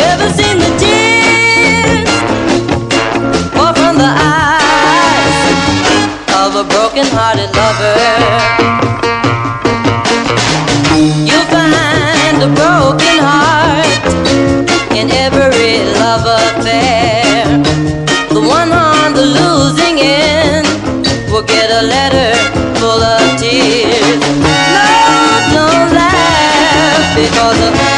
ever seen the tears fall from the eyes of a broken-hearted lover? You'll find a broken heart in every love affair. The one on the losing end will get a letter full of tears. No, don't laugh because of